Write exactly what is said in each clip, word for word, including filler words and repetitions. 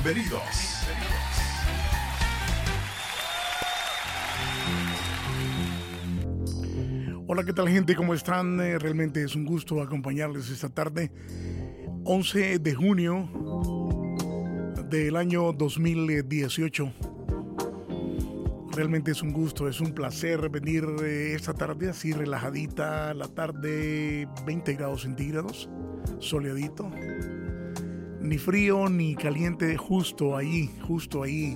Bienvenidos. Hola, ¿qué tal, gente? ¿Cómo están? Eh, realmente es un gusto acompañarles esta tarde, once de junio del año dos mil dieciocho. Realmente es un gusto, es un placer venir eh, esta tarde así relajadita, la tarde, veinte grados centígrados, soleadito. Ni frío ni caliente, justo ahí, justo ahí.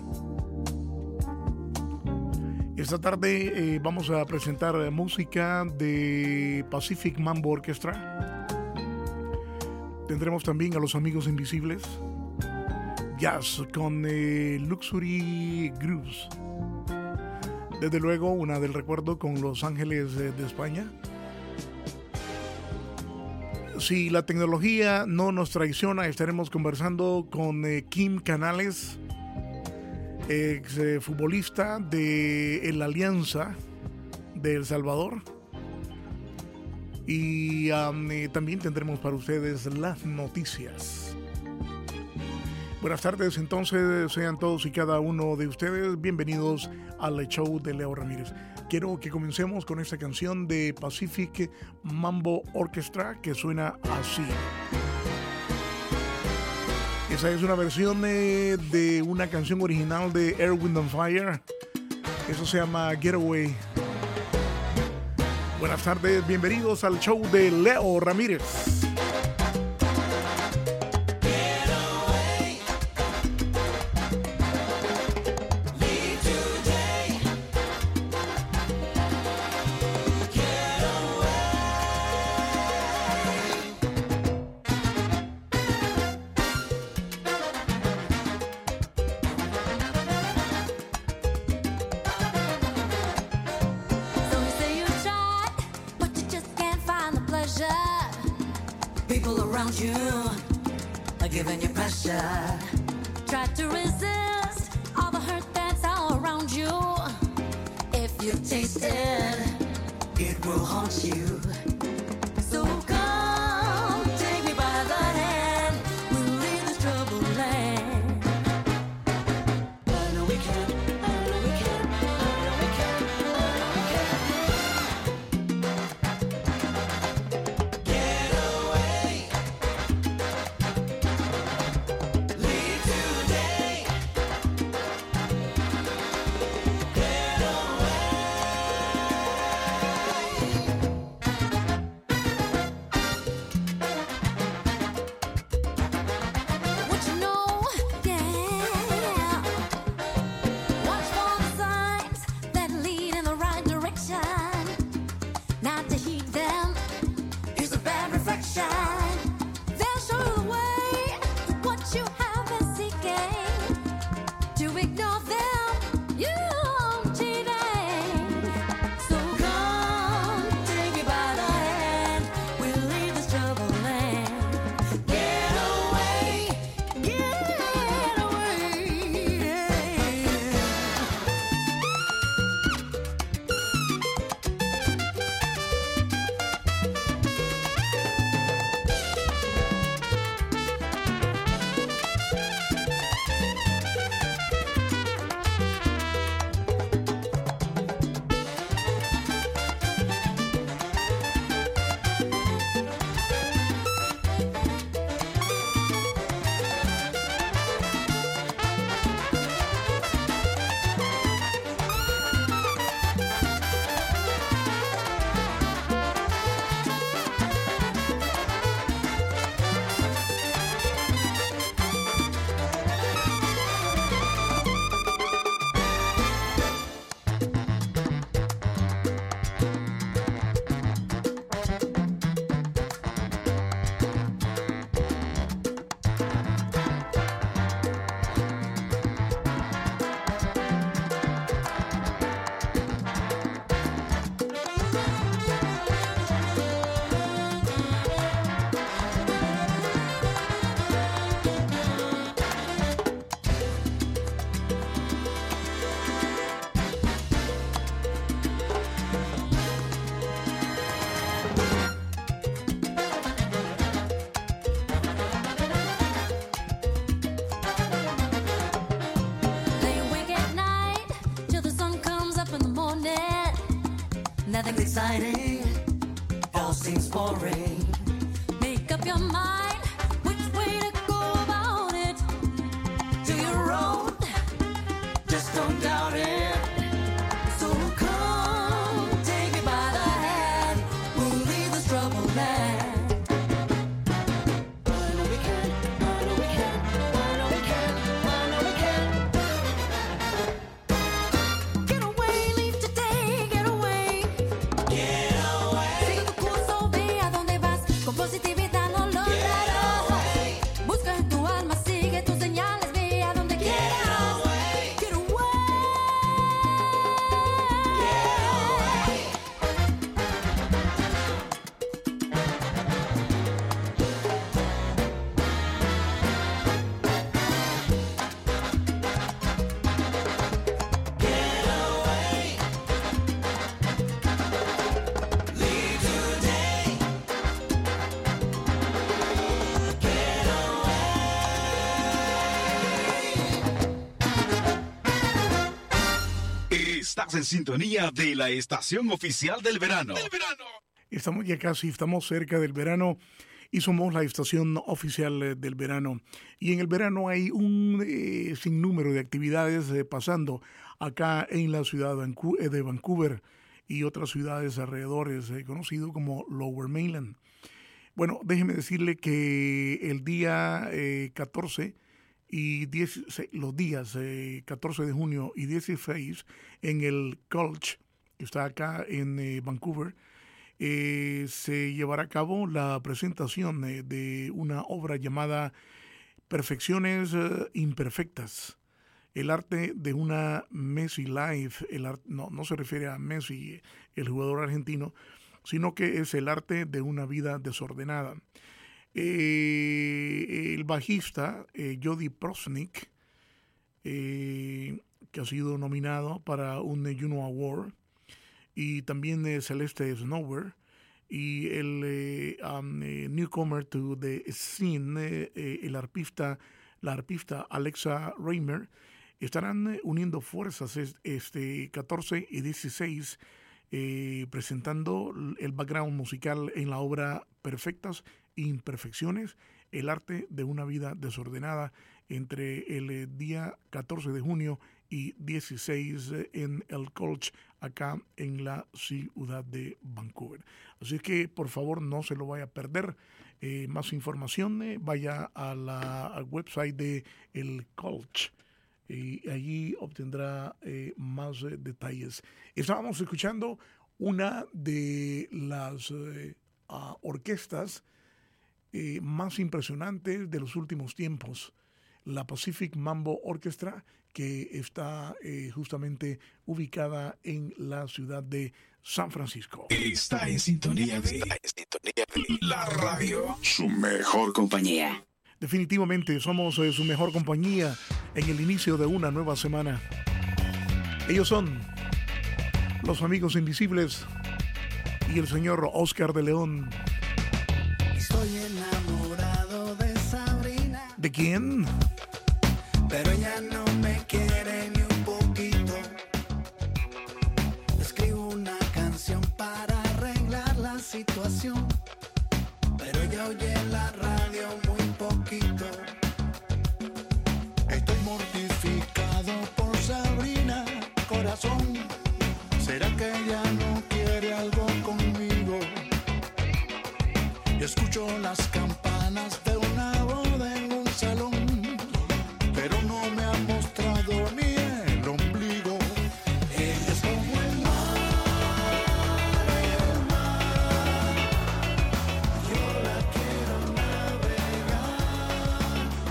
Esta tarde eh, vamos a presentar música de Pacific Mambo Orchestra. Tendremos también a los Amigos Invisibles. Jazz con eh, Luxury Grooves. Desde luego, una del recuerdo con Los Ángeles eh, de España. Si la tecnología no nos traiciona, estaremos conversando con eh, Kim Canales, ex eh, futbolista de la Alianza de El Salvador. Y um, eh, también tendremos para ustedes las noticias. Buenas tardes, entonces, sean todos y cada uno de ustedes bienvenidos al show de Leo Ramírez. Quiero que comencemos con esta canción de Pacific Mambo Orchestra que suena así. Esa es una versión eh, de una canción original de Earth, Wind and Fire. Eso se llama Getaway. Buenas tardes, bienvenidos al show de Leo Ramírez. People around you are giving you pressure. Try to resist all the hurt that's all around you. If you taste it, it will haunt you. So come, take me by the hand. We'll leave this troubled land. I know we can, I know we can, I know we can, I know we can. Get away. Leave today. Get away. exciting, all seems boring. Make up your mind which way to go about it. Do your road, just don't doubt it. So come, take me by the hand, we'll leave this troubled land. Estás en sintonía de la estación oficial del verano. Del verano. Estamos ya casi, estamos cerca del verano y somos la estación oficial eh, del verano. Y en el verano hay un eh, sinnúmero de actividades eh, pasando acá en la ciudad de Vancouver, eh, de Vancouver y otras ciudades alrededores, eh, conocido como Lower Mainland. Bueno, déjeme decirle que el día eh, catorce y dieciséis, los días eh, catorce de junio y dieciséis en el Gulch, que está acá en eh, Vancouver, eh, se llevará a cabo la presentación eh, de una obra llamada Perfecciones eh, Imperfectas, el arte de una Messi Life. El art, no, no se refiere a Messi, el jugador argentino, sino que es el arte de una vida desordenada. Eh, el bajista eh, Jody Prosnick, eh, que ha sido nominado para un Juno Award, y también eh, Celeste Snower, y el eh, um, eh, newcomer to the scene, eh, eh, el arpista, la arpista Alexa Raymer, estarán eh, uniendo fuerzas este catorce y dieciséis, eh, presentando el background musical en la obra Perfectas Imperfecciones, el arte de una vida desordenada, entre el eh, día catorce de junio y dieciséis eh, en el Gulch, acá en la ciudad de Vancouver. Así que por favor no se lo vaya a perder. Eh, más información, eh, vaya a la al website de el Gulch y allí obtendrá eh, más eh, detalles. Estábamos escuchando una de las eh, uh, orquestas Eh, más impresionantes de los últimos tiempos, la Pacific Mambo Orchestra, que está eh, justamente ubicada en la ciudad de San Francisco. Está en sintonía de, está en sintonía de la radio, su mejor compañía. Definitivamente somos eh, su mejor compañía en el inicio de una nueva semana. Ellos son los Amigos Invisibles y el señor Oscar de León. Estoy enamorado de Sabrina. ¿De quién? Pero ella no me quiere ni un poquito. Escribo una canción para arreglar la situación, pero ella oye la radio muy poquito. Estoy mortificado por Sabrina, corazón. ¿Será que ella no quiere algo conmigo? Escucho las campanas de una boda en un salón, pero no me ha mostrado ni el ombligo. Ella es como el mar, el mar. Yo la quiero navegar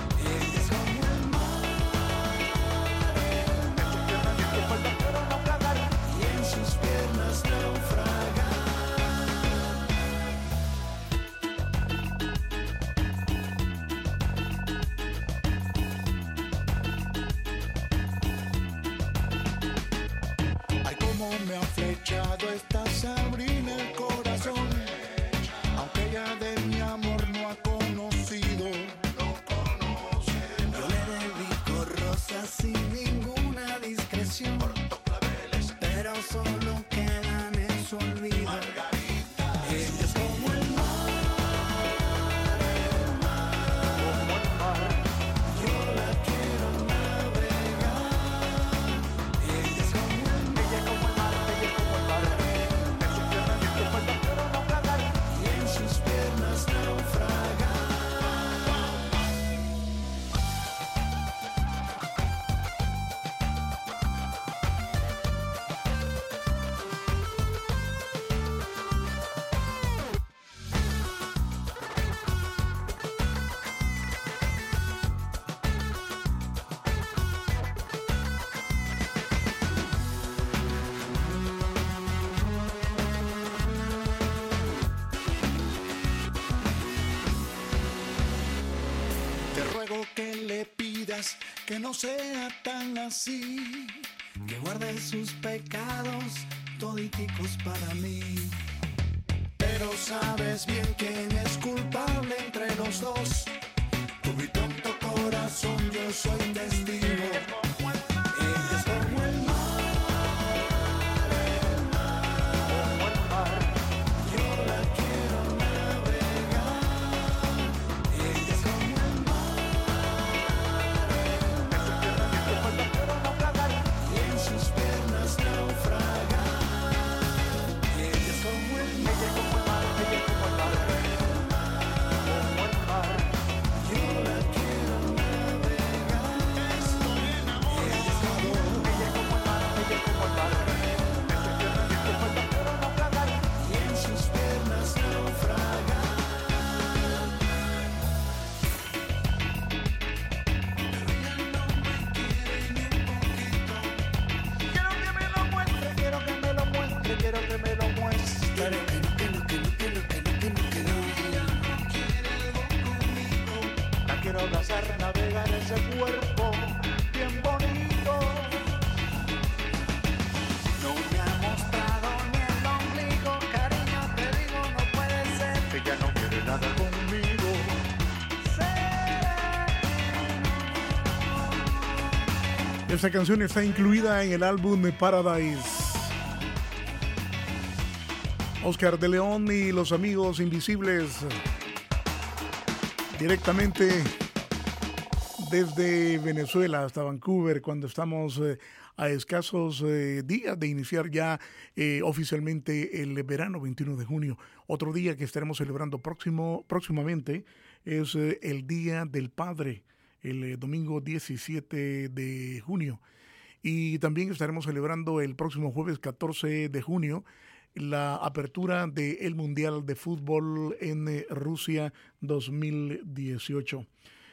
ruego que le pidas que no sea tan así, que guarde sus pecados toditicos para mí. Pero sabes bien quién es culpable entre los dos. Tu mi tonto corazón, yo soy un destino. Ella es como el mar, el mar. Yo la quiero navegar. Ella es como el mar, el mar. Y en sus piernas naufragar. Ella es como el mar, ella es como el mar, ella es como el mar. Yo la quiero navegar. Estoy enamorado. Ella es como ella como el mar, ella como el mar. Y en sus piernas naufragar. Pero ella no me quiere ni un poquito. Quiero que me lo muestre, quiero que me lo muestre, quiero que me lo muestre. Que no, que no, que no, que no, que no, que no, que no, que no. Ella no quiere algo conmigo. La quiero abrazar, navegar ese cuerpo bien bonito. No me ha mostrado ni el ombligo, cariño, te digo, no puede ser. Ella no quiere nada conmigo. Esta canción está incluida en el álbum de Paradise. Oscar de León y los Amigos Invisibles, directamente desde Venezuela hasta Vancouver, cuando estamos eh, a escasos eh, días de iniciar ya eh, oficialmente el verano, veintiuno de junio. Otro día que estaremos celebrando próximo, próximamente es eh, el Día del Padre, el eh, domingo diecisiete de junio. Y también estaremos celebrando el próximo jueves catorce de junio la apertura del Mundial de Fútbol en eh, Rusia dos mil dieciocho.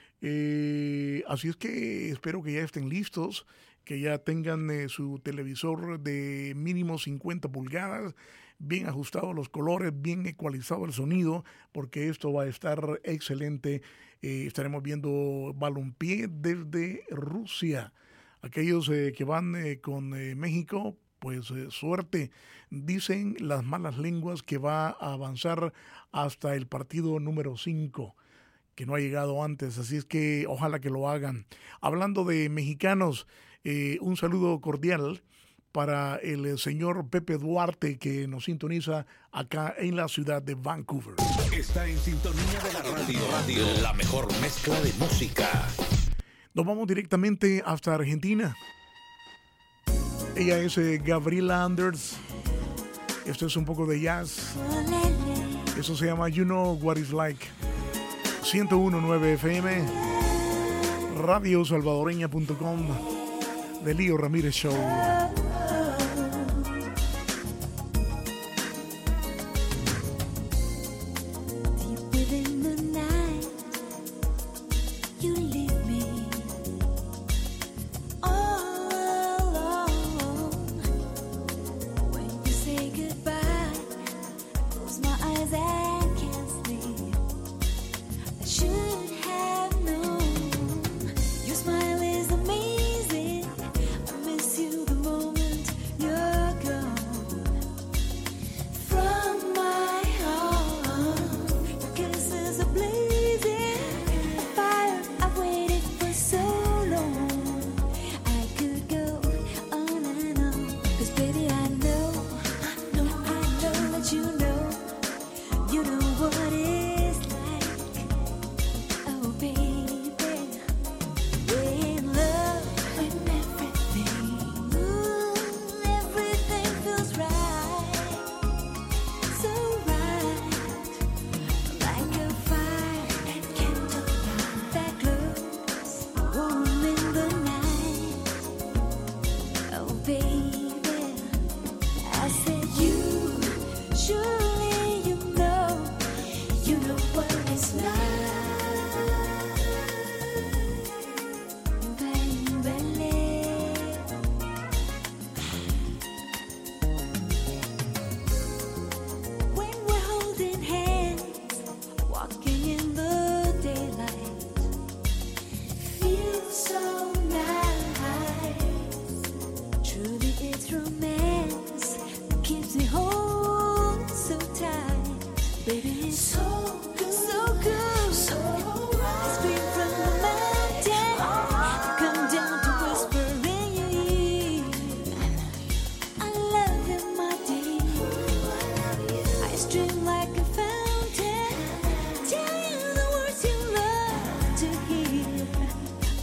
Eh, así es que espero que ya estén listos, que ya tengan eh, su televisor de mínimo cincuenta pulgadas, bien ajustados los colores, bien ecualizado el sonido, porque esto va a estar excelente. Eh, estaremos viendo balompié desde Rusia. Aquellos eh, que van eh, con eh, México, pues eh, suerte. Dicen las malas lenguas que va a avanzar hasta el partido número cinco, que no ha llegado antes, así es que ojalá que lo hagan. Hablando de mexicanos, eh, un saludo cordial para el eh, señor Pepe Duarte, que nos sintoniza acá en la ciudad de Vancouver. Está en sintonía de la radio, radio, la mejor mezcla de música. Nos vamos directamente hasta Argentina. Ella es eh, Gabriela Anders. Esto es un poco de jazz. Eso se llama You Know What It's Like. ciento uno punto nueve F M, radio salvadoreña punto com, de Lío Ramírez Show. Your smile is amazing. I miss you the moment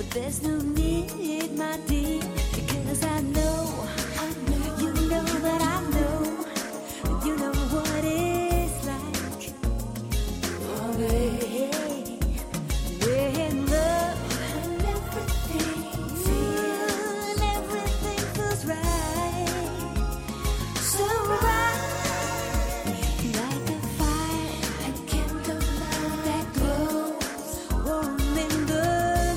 There's no need, my dear, because I know, I know, you know that I know, you know what it's like. Oh, baby, we're in love and everything, feel everything feels right, so right, like a fire, a candle that glows warm in the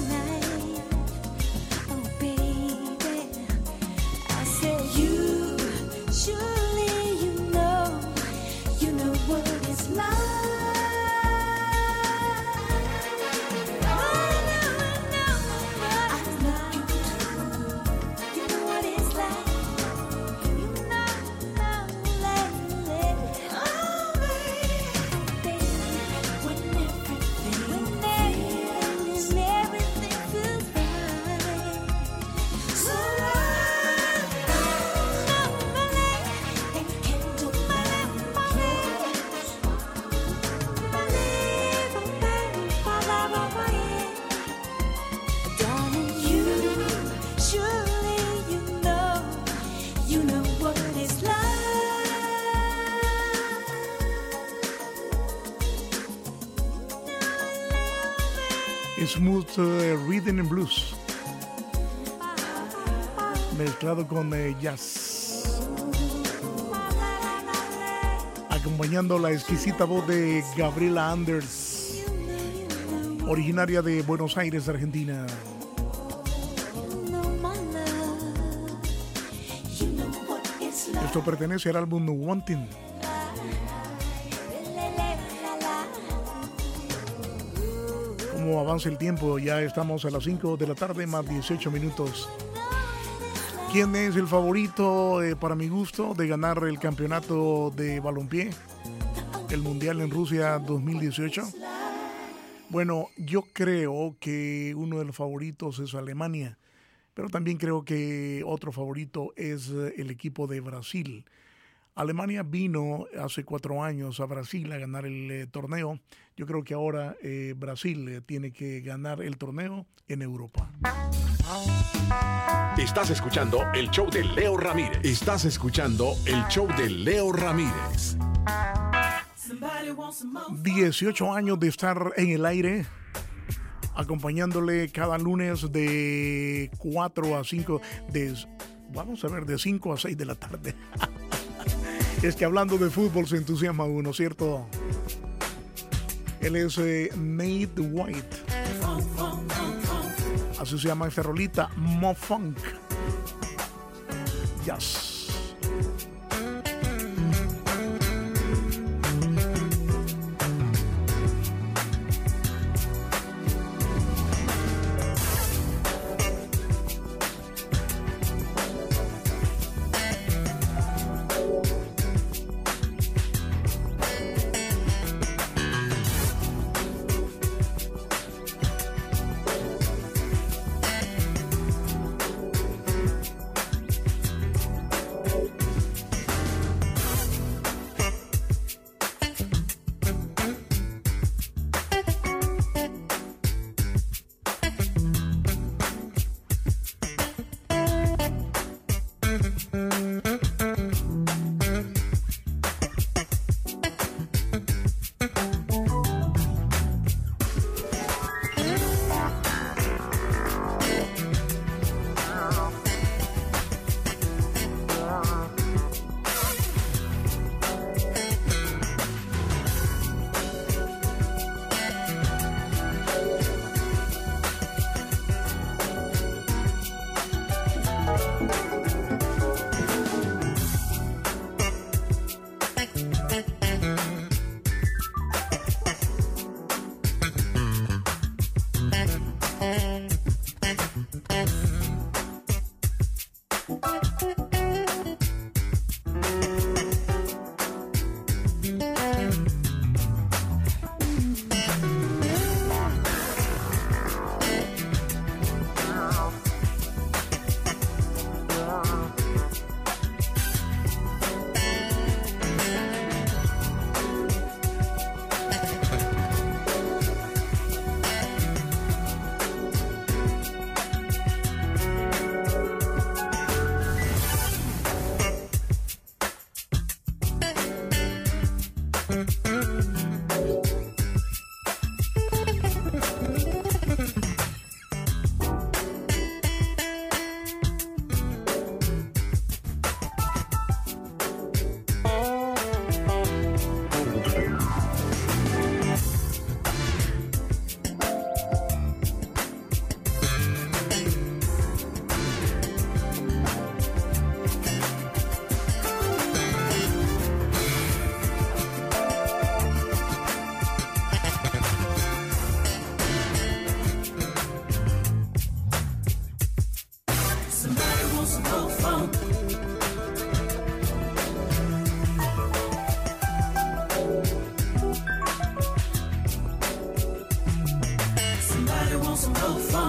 Smooth uh, Rhythm and Blues mezclado con uh, jazz, acompañando la exquisita voz de Gabriela Anders, originaria de Buenos Aires, Argentina. Esto pertenece al álbum Wanting. Como avanza el tiempo, ya estamos a las cinco de la tarde más dieciocho minutos. ¿Quién es el favorito, eh, para mi gusto, de ganar el campeonato de balompié, el Mundial en Rusia dos mil dieciocho? Bueno, yo creo que uno de los favoritos es Alemania, pero también creo que otro favorito es el equipo de Brasil. Alemania vino hace cuatro años a Brasil a ganar el eh, torneo. Yo creo que ahora eh, Brasil eh, tiene que ganar el torneo en Europa. Estás escuchando el show de Leo Ramírez. Estás escuchando el show de Leo Ramírez. dieciocho años de estar en el aire, acompañándole cada lunes de cuatro a cinco, de, vamos a ver, de cinco a seis de la tarde. Es que hablando de fútbol se entusiasma uno, ¿cierto? Él es eh, Nate White. Así se llama esta rolita, Mo Funk. Yes.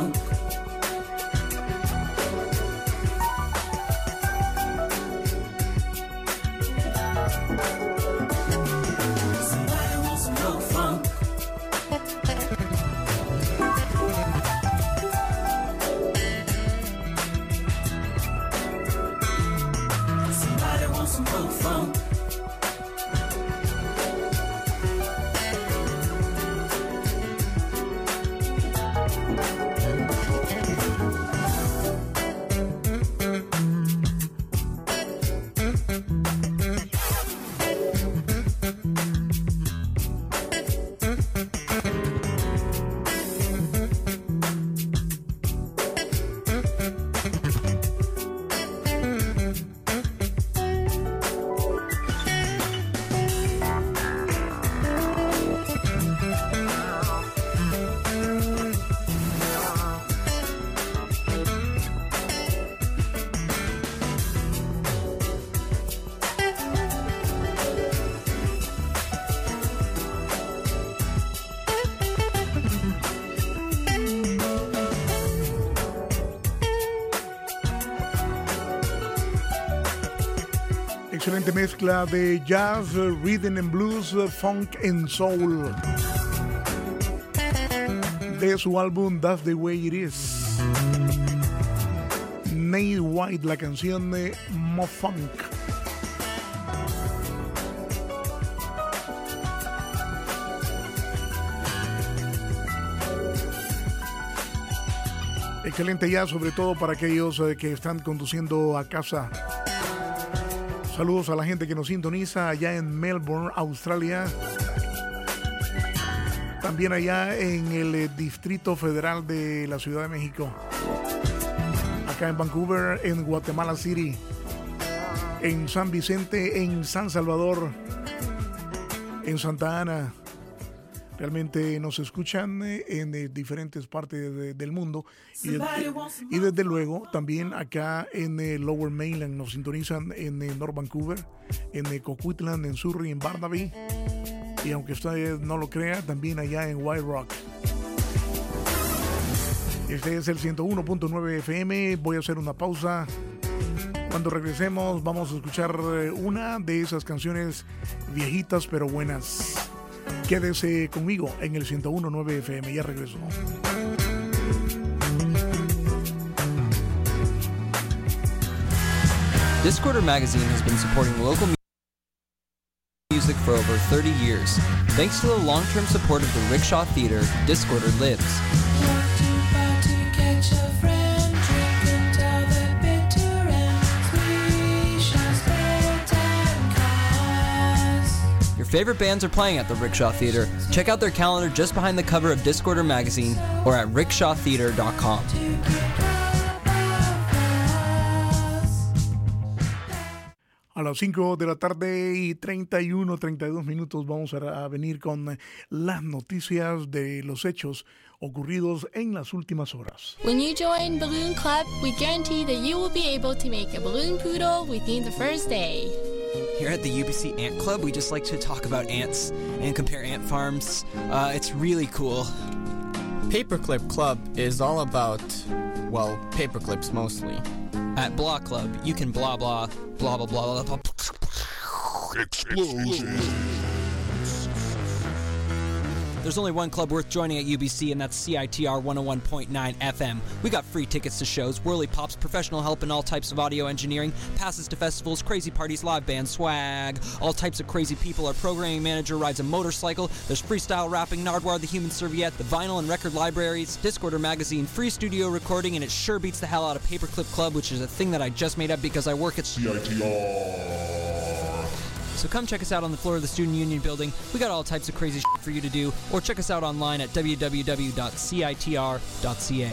funk. Somebody wants some real funk. Somebody wants some real funk. Excelente mezcla de jazz, rhythm and blues, funk and soul de su álbum That's the Way It Is. Nate White, la canción de Mo Funk. Excelente jazz, sobre todo para aquellos eh, que están conduciendo a casa. Saludos a la gente que nos sintoniza allá en Melbourne, Australia. También allá en el eh, Distrito Federal de la Ciudad de México. Acá en Vancouver, en Guatemala City. En San Vicente, en San Salvador. En Santa Ana. Realmente nos escuchan en eh, diferentes partes de, del mundo y, de, y desde luego también acá en el Lower Mainland nos sintonizan en eh, North Vancouver, en eh, Coquitlam, en Surrey, en Barnaby y aunque usted no lo crea también allá en White Rock. Este es el ciento uno punto nueve F M. Voy a hacer una pausa. Cuando regresemos vamos a escuchar una de esas canciones viejitas pero buenas. Quédese conmigo en el ciento uno punto nueve F M. Ya regreso. Discorder Magazine has been supporting local music for over thirty years. Thanks to the long-term support of the Rickshaw Theater, Discorder lives. Your favorite bands are playing at the Rickshaw Theater. Check out their calendar just behind the cover of Discorder Magazine or at rickshaw theater dot com. A las cinco de la tarde y treinta y uno, treinta y dos minutos vamos a venir con las noticias de los hechos ocurridos en las últimas horas. When you join Balloon Club, we guarantee that you will be able to make a balloon poodle within the first day. Here at the U B C Ant Club, we just like to talk about ants and compare ant farms. Uh, it's really cool. Paperclip Club is all about, well, paperclips mostly. At Blah Club, you can blah blah, blah blah blah blah blah. Explosion. There's only one club worth joining at U B C, and that's C I T R one oh one point nine F M. We got free tickets to shows, whirly pops, professional help in all types of audio engineering, passes to festivals, crazy parties, live band swag, all types of crazy people. Our programming manager rides a motorcycle. There's freestyle rapping, Nardwar the Human Serviette, the vinyl and record libraries, Discorder Magazine, free studio recording, and it sure beats the hell out of Paperclip Club, which is a thing that I just made up because I work at C I T R. So come check us out on the floor of the Student Union building. We got all types of crazy shit for you to do, or check us out online at w w w dot c i t r dot c a.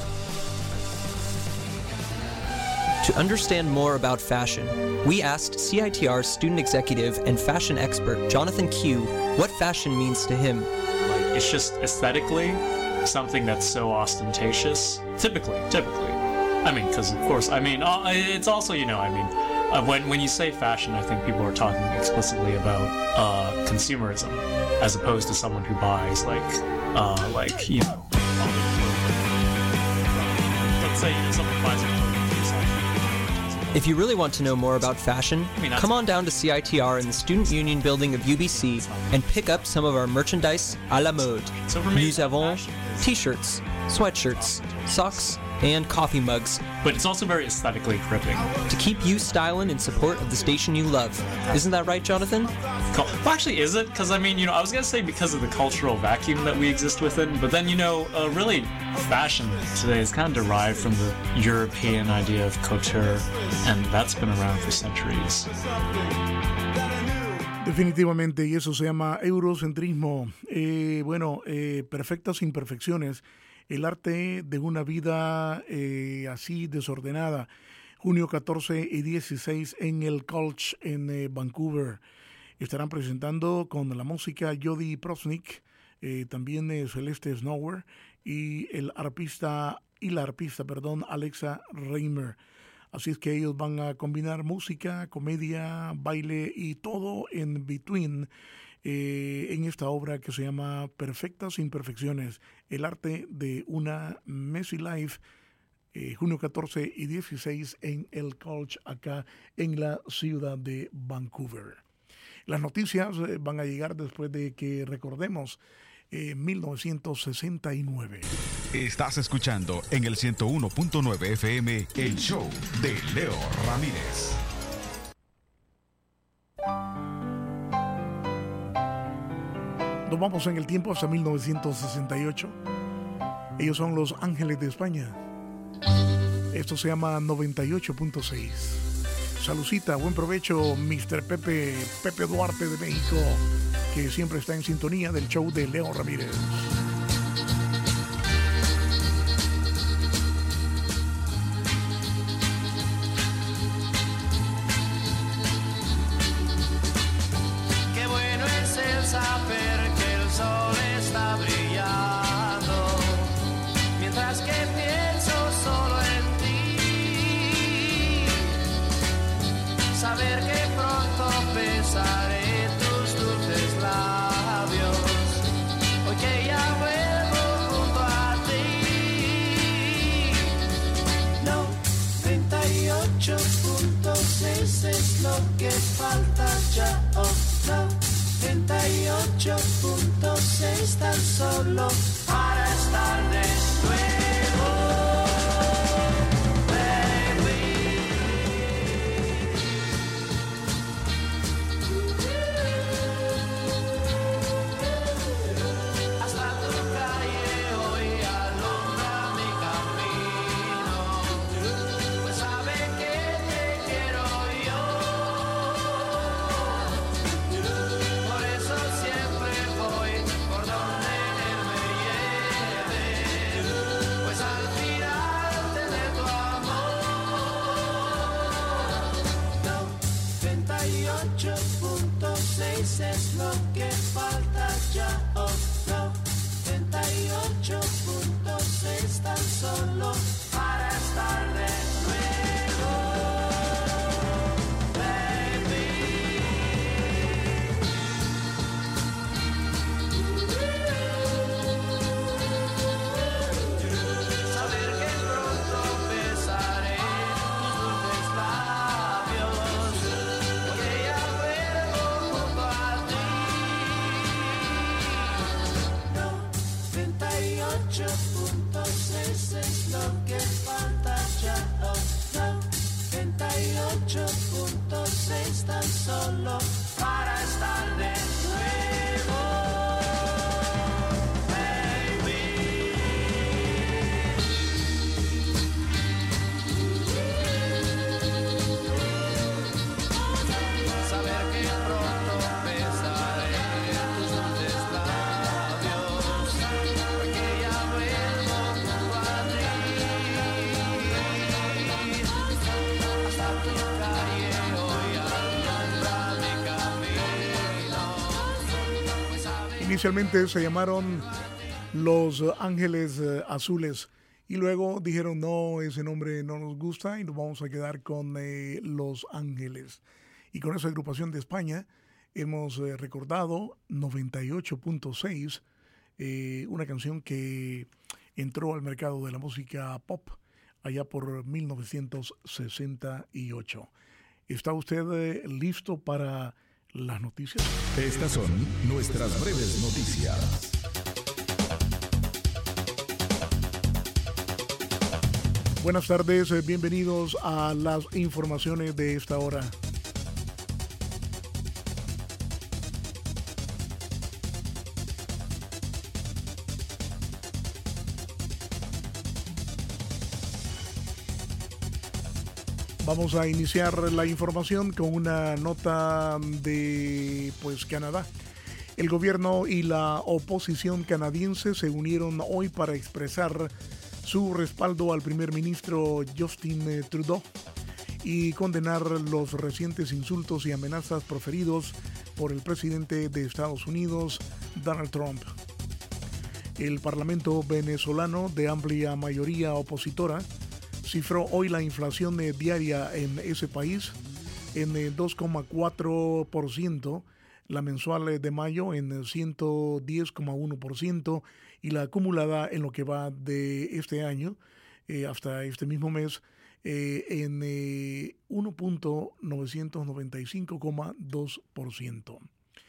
To understand more about fashion, we asked C I T R student executive and fashion expert Jonathan Q what fashion means to him. Like, it's just aesthetically something that's so ostentatious. Typically, typically. I mean, because of course, I mean, uh, it's also, you know, I mean, uh, when when you say fashion, I think people are talking explicitly about uh, consumerism, as opposed to someone who buys like, uh, like you know. let's say you know, someone buys a coat. If you really want to know more about fashion, I mean, that's- come on down to C I T R in the Student Union building of U B C and pick up some of our merchandise à la mode. So for me, Nous avons fashion is- t-shirts, sweatshirts, socks, and coffee mugs But it's also very aesthetically gripping. to keep you styling in support of the station you love. Isn't that right, Jonathan? Cul- Well, actually, is it? Because I mean, you know, I was gonna say because of the cultural vacuum that we exist within, but then you know, uh, really, fashion today is kind of derived from the European idea of couture, and that's been around for centuries. Definitivamente, y eso se llama eurocentrismo. Eh, bueno, eh, perfectas imperfecciones, el arte de una vida eh, así desordenada. Junio catorce y dieciséis en el Colch en eh, Vancouver. Estarán presentando con la música Jody Prosnick, eh, también eh, Celeste Snower y el arpista y la arpista, perdón, Alexa Reimer. Así es que ellos van a combinar música, comedia, baile y todo en between eh, en esta obra que se llama Perfectas Imperfecciones, el arte de una messy life, eh, junio catorce y dieciséis en el Colch, acá en la ciudad de Vancouver. Las noticias eh, van a llegar después de que recordemos eh, mil novecientos sesenta y nueve. Estás escuchando en el ciento uno punto nueve F M el show de Leo Ramírez. Nos vamos en el tiempo hasta mil novecientos sesenta y ocho. Ellos son Los Ángeles de España. Esto se llama noventa y ocho punto seis. Salucita, buen provecho, mister Pepe, Pepe Duarte de México, que siempre está en sintonía del show de Leo Ramírez. Qué bueno es el saber que el sol está brillando, mientras que pienso solo en ti. Saber que pronto besaré tus dulces labios, hoy que ya vuelvo junto a ti. noventa y ocho punto seis es lo que falta ya, oh, noventa y ocho punto seis tan solo para estar de nuevo. Hasta tu calle hoy alumbra mi camino, pues sabe que te quiero yo. Por eso siempre voy por donde él me lleve, pues al final tener tu amor. noventa y ocho punto seis es lo que falta ya, oh, noventa y ocho punto seis tan solo para estar de nuevo, baby. Saber que pronto besaré tus dulces labios, porque ya vuelvo junto a ti. noventa y ocho punto seis es lo que falta ya, oh, noventa y ocho punto seis tan solo para estar de nuevo, baby. Saber que pronto besaré tus dulces labios, porque ya vuelvo junto a ti. Hasta tu calle hoy alumbra mi camino, pues sabe. Inicialmente se llamaron Los Ángeles eh, Azules y luego dijeron no, ese nombre no nos gusta y nos vamos a quedar con eh, Los Ángeles. Y con esa agrupación de España hemos eh, recordado noventa y ocho punto seis, eh, una canción que entró al mercado de la música pop allá por mil novecientos sesenta y ocho. ¿Está usted eh, listo para las noticias? Estas son nuestras breves noticias. Buenas tardes, eh, bienvenidos a las informaciones de esta hora. Vamos a iniciar la información con una nota de pues Canadá. El gobierno y la oposición canadiense se unieron hoy para expresar su respaldo al primer ministro Justin Trudeau y condenar los recientes insultos y amenazas proferidos por el presidente de Estados Unidos, Donald Trump. El Parlamento venezolano, de amplia mayoría opositora, cifró hoy la inflación diaria en ese país en dos coma cuatro por ciento, la mensual de mayo en ciento diez coma uno por ciento y la acumulada en lo que va de este año eh, hasta este mismo mes eh, en eh, uno punto novecientos noventa y cinco coma dos por ciento.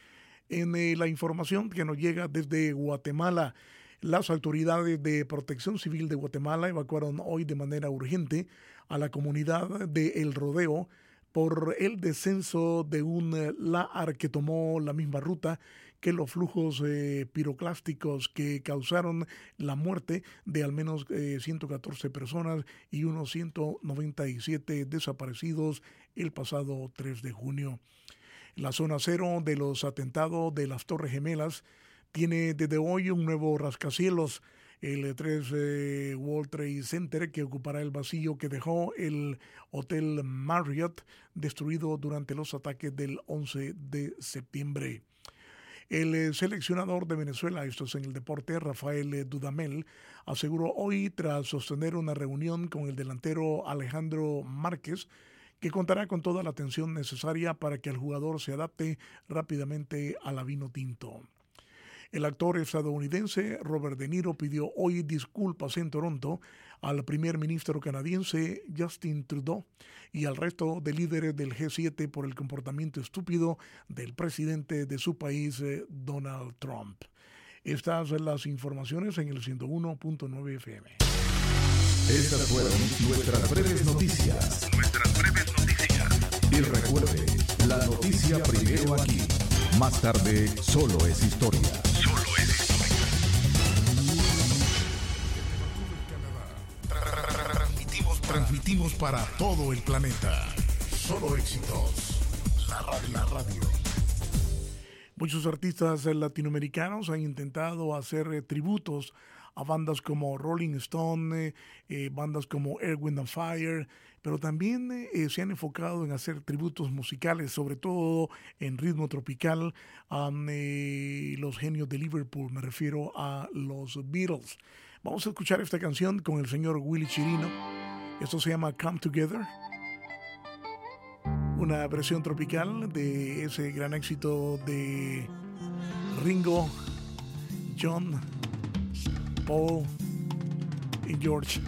En eh, la información que nos llega desde Guatemala, las autoridades de Protección Civil de Guatemala evacuaron hoy de manera urgente a la comunidad de El Rodeo por el descenso de un lahar que tomó la misma ruta que los flujos eh, piroclásticos que causaron la muerte de al menos eh, ciento catorce personas y unos ciento noventa y siete desaparecidos el pasado tres de junio. La zona cero de los atentados de las Torres Gemelas tiene desde hoy un nuevo rascacielos, el tres eh, World Trade Center, que ocupará el vacío que dejó el Hotel Marriott, destruido durante los ataques del once de septiembre. El eh, seleccionador de Venezuela, esto es en el deporte, Rafael eh, Dudamel, aseguró hoy, tras sostener una reunión con el delantero Alejandro Márquez, que contará con toda la atención necesaria para que el jugador se adapte rápidamente a la vino tinto. El actor estadounidense Robert De Niro pidió hoy disculpas en Toronto al primer ministro canadiense Justin Trudeau y al resto de líderes del G siete por el comportamiento estúpido del presidente de su país, Donald Trump. Estas son las informaciones en el ciento uno punto nueve F M. Estas fueron nuestras breves noticias. Nuestras breves noticias. Y recuerde, la noticia primero aquí. Más tarde, solo es historia. Solo es historia. Transmitimos, transmitimos para todo el planeta. Solo éxitos. La radio. La radio. Muchos artistas latinoamericanos han intentado hacer eh, tributos a bandas como Rolling Stone, eh, eh, bandas como Earth, Wind and Fire, pero también eh, se han enfocado en hacer tributos musicales, sobre todo en ritmo tropical, a eh, los genios de Liverpool, me refiero a los Beatles. Vamos a escuchar esta canción con el señor Willy Chirino. Esto se llama Come Together, una versión tropical de ese gran éxito de Ringo, John, Paul y George.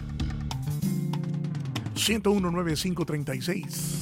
ciento uno nueve cinco treinta y seis.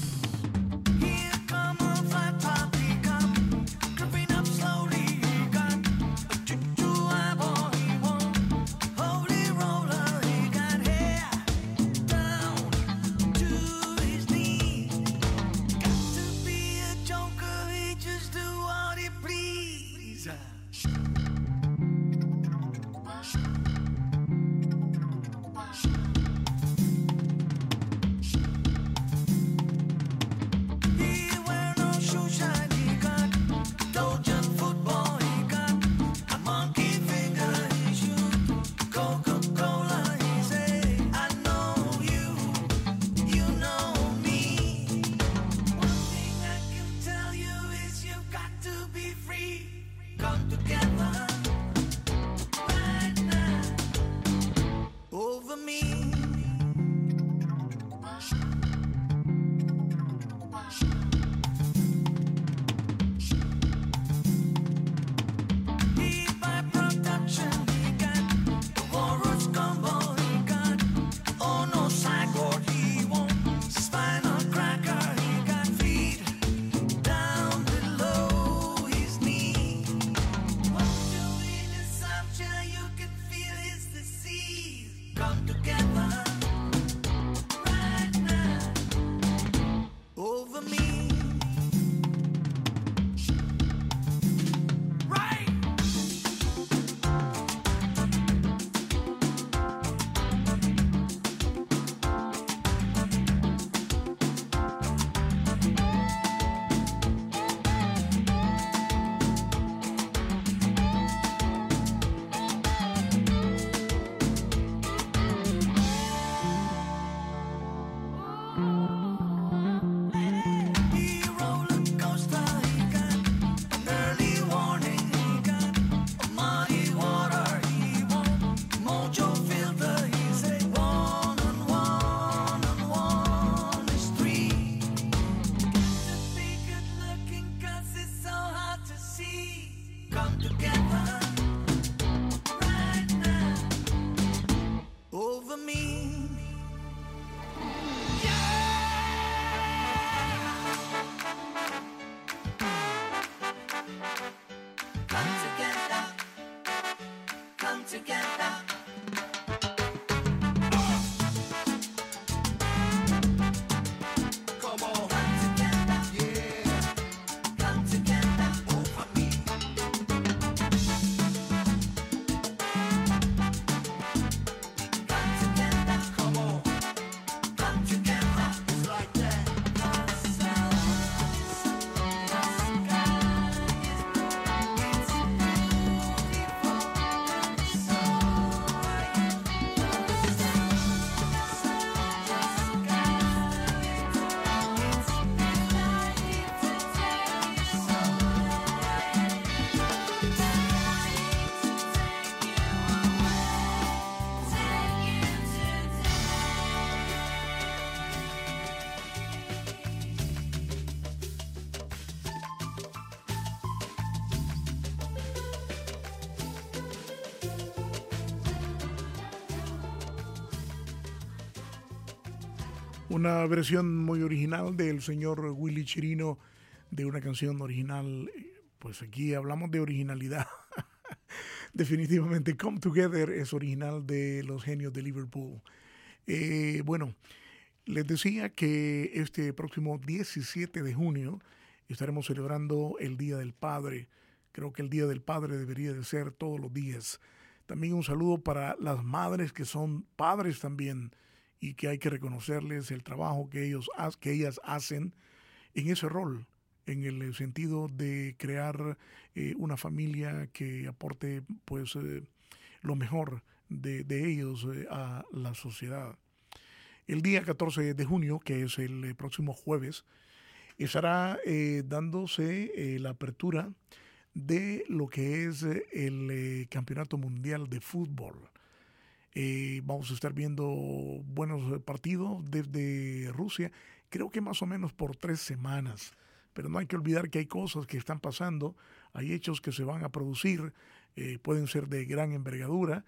Una versión muy original del señor Willy Chirino de una canción original. Pues aquí hablamos de originalidad. Definitivamente Come Together es original de los Genios de Liverpool. Eh, bueno, les decía que este próximo diecisiete de junio estaremos celebrando el Día del Padre. Creo que el Día del Padre debería de ser todos los días. También un saludo para las madres que son padres también y que hay que reconocerles el trabajo que ellos que ellas hacen en ese rol, en el sentido de crear eh, una familia que aporte pues eh, lo mejor de, de ellos eh, a la sociedad. El día catorce de junio, que es el eh, próximo jueves, estará eh, dándose eh, la apertura de lo que es eh, el eh, Campeonato Mundial de Fútbol. Eh, vamos a estar viendo buenos partidos desde Rusia, creo que más o menos por tres semanas. Pero no hay que olvidar que hay cosas que están pasando, hay hechos que se van a producir, eh, pueden ser de gran envergadura,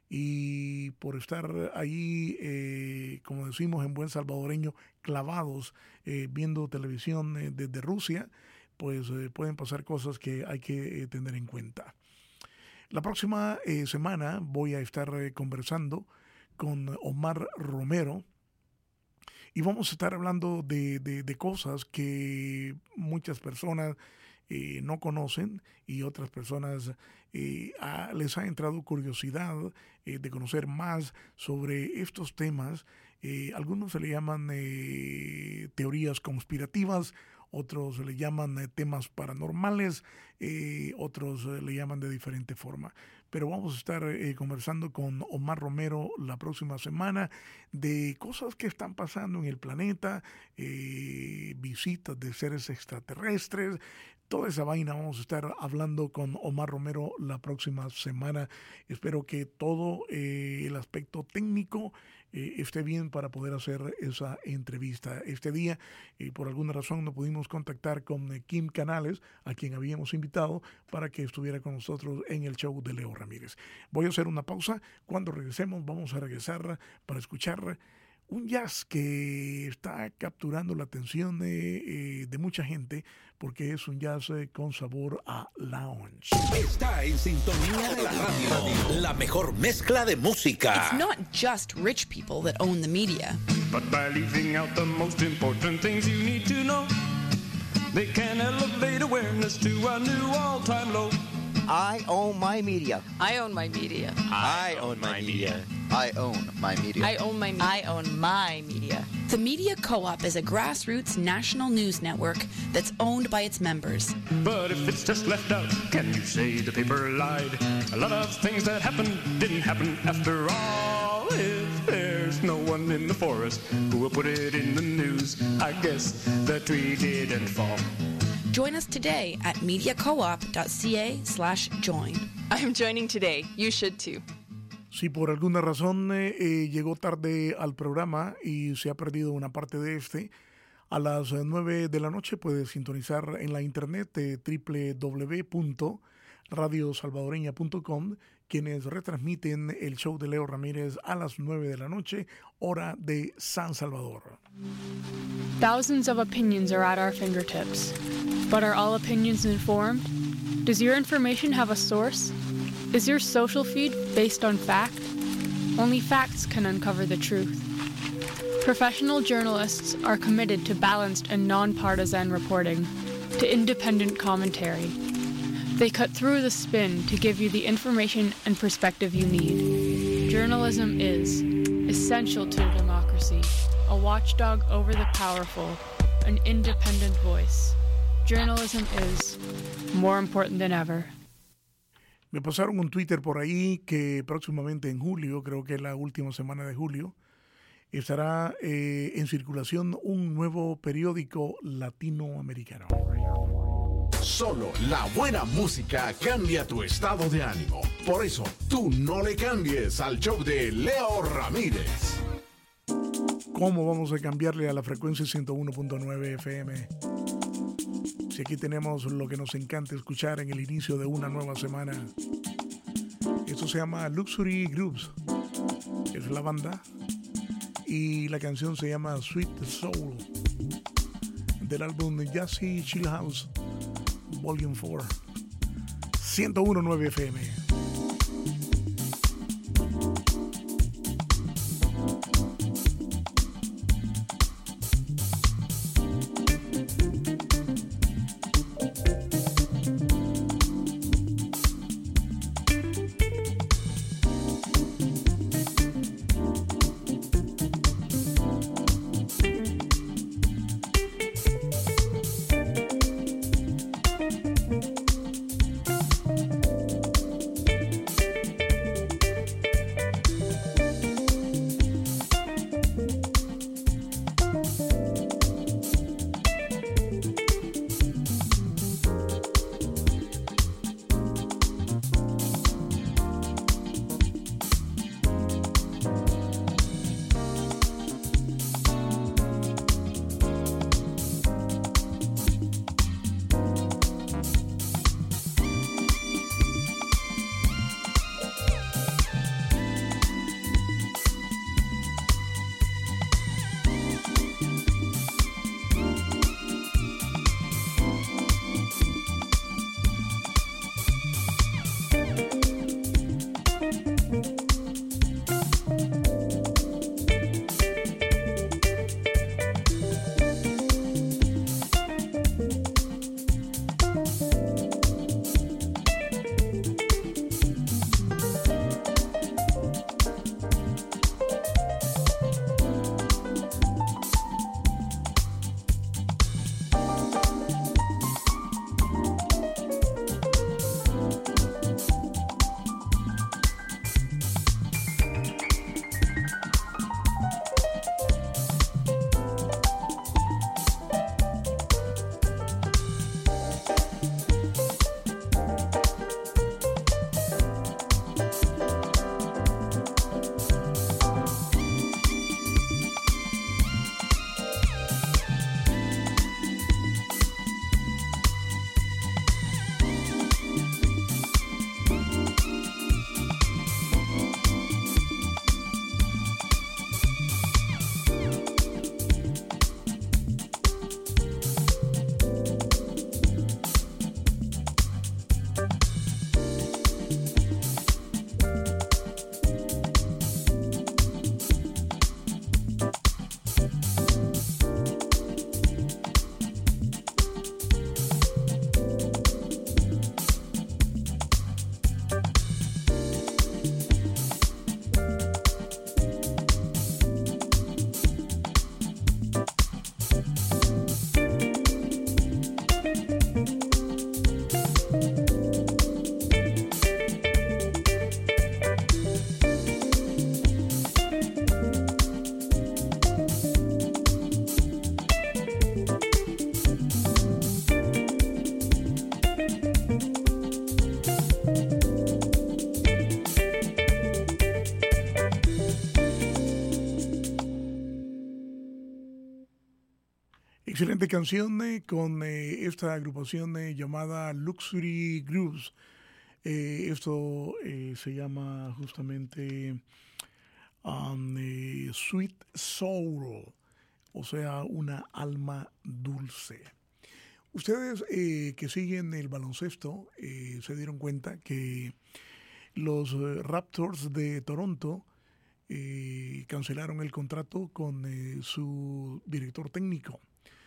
y por estar ahí, eh, como decimos en buen salvadoreño, clavados eh, viendo televisión eh, desde Rusia, pues eh, pueden pasar cosas que hay que eh, tener en cuenta. La próxima eh, semana voy a estar eh, conversando con Omar Romero y vamos a estar hablando de, de, de cosas que muchas personas eh, no conocen y otras personas eh, a, les ha entrado curiosidad eh, de conocer más sobre estos temas. Eh, algunos se le llaman eh, teorías conspirativas, otros le llaman eh, temas paranormales, eh, otros eh, le llaman de diferente forma. Pero vamos a estar eh, conversando con Omar Romero la próxima semana de cosas que están pasando en el planeta, eh, visitas de seres extraterrestres, toda esa vaina. Vamos a estar hablando con Omar Romero la próxima semana. Espero que todo eh, el aspecto técnico eh, esté bien para poder hacer esa entrevista. Este día, eh, por alguna razón, no pudimos contactar con eh, Kim Canales, a quien habíamos invitado para que estuviera con nosotros en el show de Leo Ramírez. Voy a hacer una pausa. Cuando regresemos, vamos a regresar para escuchar un jazz que está capturando la atención de, eh, de mucha gente porque es un jazz eh, con sabor a lounge. Está en sintonía de la radio, la mejor mezcla de música. It's not just rich people that own the media. But by leaving out the most important things you need to know, they can elevate awareness to a new all-time low. I own my media. I own my media. I own my media. I own my media. I own my media. I own my media. The Media Co-op is a grassroots national news network that's owned by its members. But if it's just left out, can you say the paper lied? A lot of things that happened didn't happen after all. If there's no one in the forest who will put it in the news, I guess the tree didn't fall. Join us today at mediacoop.ca slash join. I'm joining today. You should too. Si por alguna razón eh, eh, llegó tarde al programa y se ha perdido una parte de este, a las nueve de la noche puede sintonizar en la internet eh, doble u doble u doble u punto radio salvadoreña punto com, quienes retransmiten el show de Leo Ramírez a las nueve de la noche, hora de San Salvador. Thousands of opinions are at our fingertips. But are all opinions informed? Does your information have a source? Is your social feed based on fact? Only facts can uncover the truth. Professional journalists are committed to balanced and nonpartisan reporting, to independent commentary. They cut through the spin to give you the information and perspective you need. Journalism is essential to democracy, a watchdog over the powerful, an independent voice. Journalism is more important than ever. Me pasaron un Twitter por ahí que próximamente en julio, creo que es la última semana de julio, estará eh, en circulación un nuevo periódico latinoamericano. Solo la buena música cambia tu estado de ánimo. Por eso, tú no le cambies al show de Leo Ramírez. ¿Cómo vamos a cambiarle a la frecuencia ciento uno punto nueve F M? Si aquí tenemos lo que nos encanta escuchar en el inicio de una nueva semana. Esto se llama Luxury Grooves, que es la banda. y la canción se llama Sweet Soul, del álbum Jazzy Chill House Volume cuatro, ciento uno punto nueve F M. Excelente canción eh, con eh, esta agrupación eh, llamada Luxury Grooves. Eh, esto eh, se llama justamente um, eh, Sweet Soul, o sea, una alma dulce. Ustedes eh, que siguen el baloncesto eh, se dieron cuenta que los eh, Raptors de Toronto eh, cancelaron el contrato con eh, su director técnico.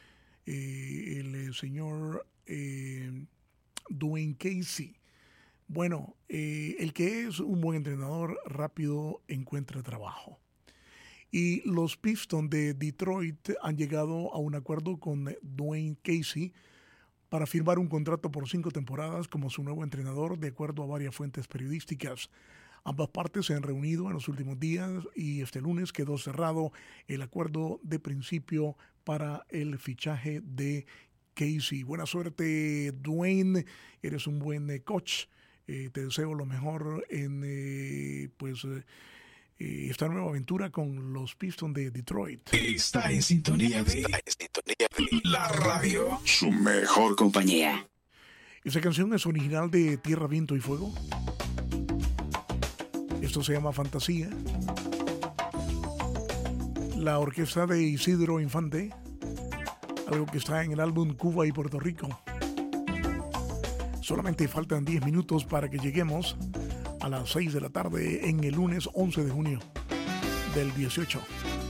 Eh, el eh, señor eh, Dwayne Casey. Bueno, eh, el que es un buen entrenador rápido encuentra trabajo. Y los Pistons de Detroit han llegado a un acuerdo con Dwayne Casey para firmar un contrato por cinco temporadas como su nuevo entrenador, de acuerdo a varias fuentes periodísticas. Ambas partes se han reunido en los últimos días y este lunes quedó cerrado el acuerdo de principio para el fichaje de Casey. Buena suerte, Dwayne. Eres un buen eh, coach. Eh, te deseo lo mejor en eh, pues eh, esta nueva aventura con los Pistons de Detroit. Está en sintonía de, está en sintonía de la radio, su mejor compañía. Esta canción es original de Tierra, Viento y Fuego. Esto se llama Fantasía. la orquesta de Isidro Infante, algo que está en el álbum Cuba y Puerto Rico. Solamente faltan diez minutos para que lleguemos a las seis de la tarde en el lunes once de junio del dieciocho.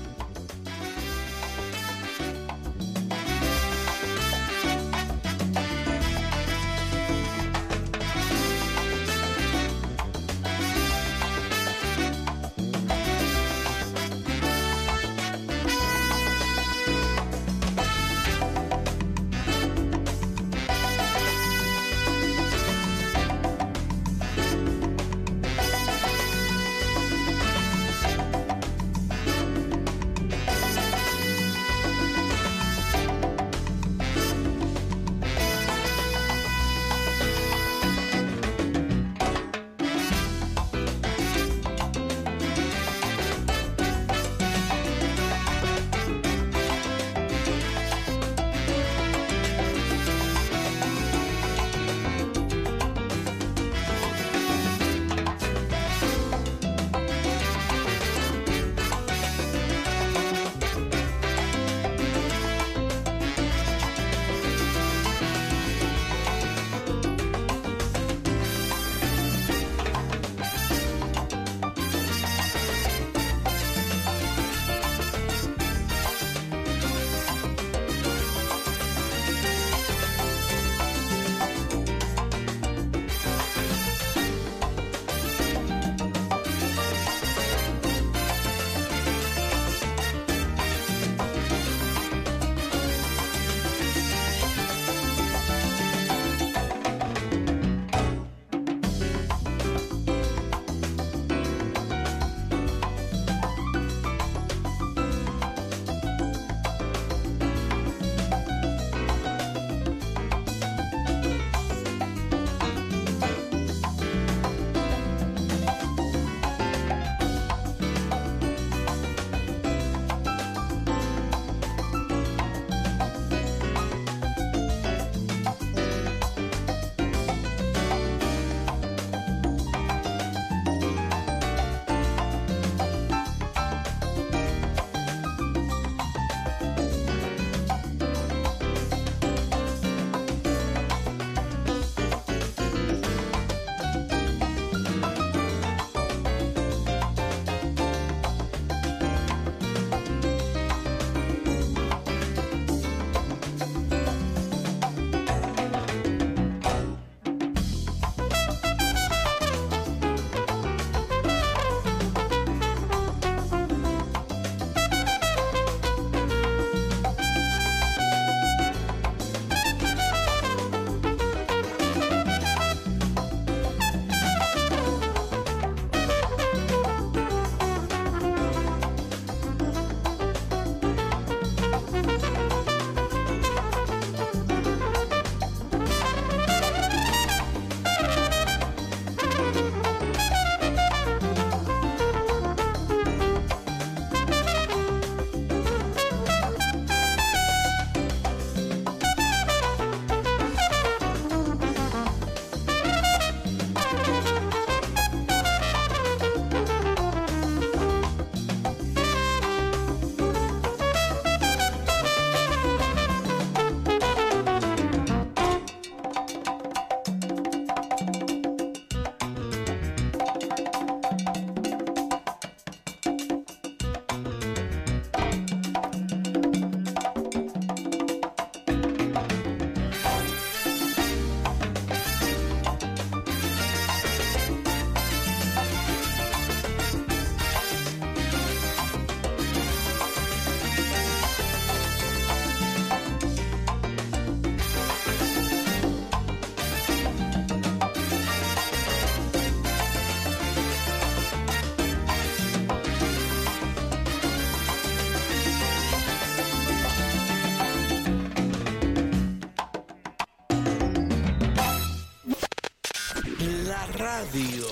Radio.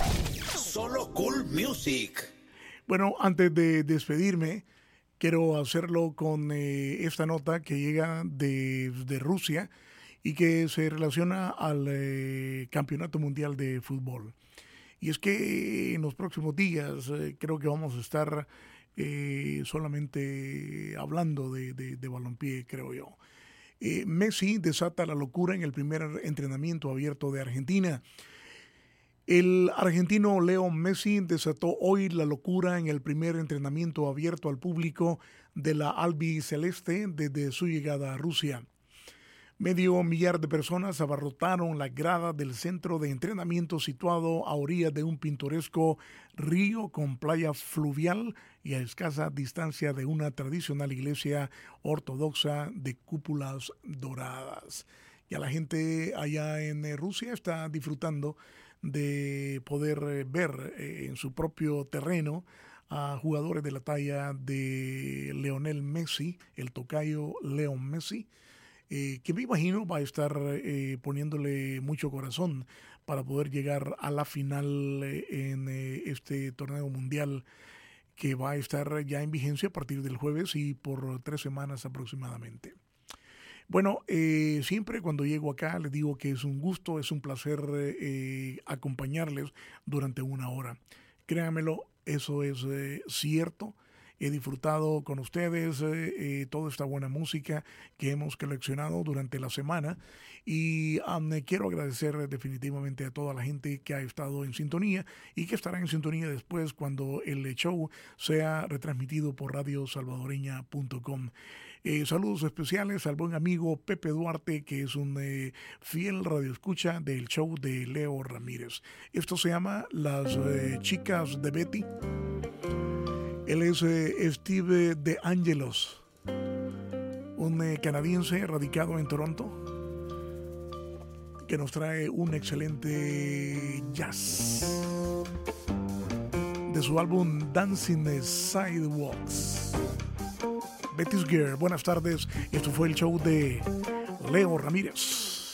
Solo Cool Music. Bueno, antes de despedirme, quiero hacerlo con eh, esta nota que llega de, de Rusia y que se relaciona al eh, Campeonato Mundial de Fútbol. Y es que en los próximos días eh, creo que vamos a estar eh, solamente hablando de, de, de balompié, creo yo. Eh, Messi desata la locura en el primer entrenamiento abierto de Argentina. El argentino Leo Messi desató hoy la locura en el primer entrenamiento abierto al público de la albiceleste desde su llegada a Rusia. Medio millar de personas abarrotaron la grada del centro de entrenamiento situado a orillas de un pintoresco río con playa fluvial y a escasa distancia de una tradicional iglesia ortodoxa de cúpulas doradas. Ya la gente allá en Rusia está disfrutando de poder ver en su propio terreno a jugadores de la talla de Lionel Messi, el tocayo Leo Messi, eh, que me imagino va a estar eh, poniéndole mucho corazón para poder llegar a la final eh, en eh, este torneo mundial que va a estar ya en vigencia a partir del jueves y por tres semanas aproximadamente. Bueno, eh, siempre cuando llego acá les digo que es un gusto, es un placer eh, acompañarles durante una hora. Créanmelo, eso es eh, cierto. He disfrutado con ustedes eh, eh, toda esta buena música que hemos coleccionado durante la semana y um, quiero agradecer definitivamente a toda la gente que ha estado en sintonía y que estará en sintonía después cuando el show sea retransmitido por radio salvadoreña punto com. Eh, saludos especiales al buen amigo Pepe Duarte, que es un eh, fiel radioescucha del show de Leo Ramírez. Esto se llama Las eh, Chicas de Betty. Él es eh, Steve De Angelos, un eh, canadiense radicado en Toronto, que nos trae un excelente jazz de su álbum Dancing the Sidewalks. Betty's Girl, buenas tardes. Esto fue el show de Leo Ramírez.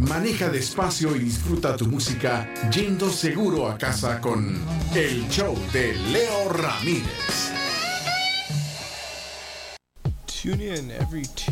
Maneja despacio y disfruta tu música yendo seguro a casa con El Show de Leo Ramírez. Tune in every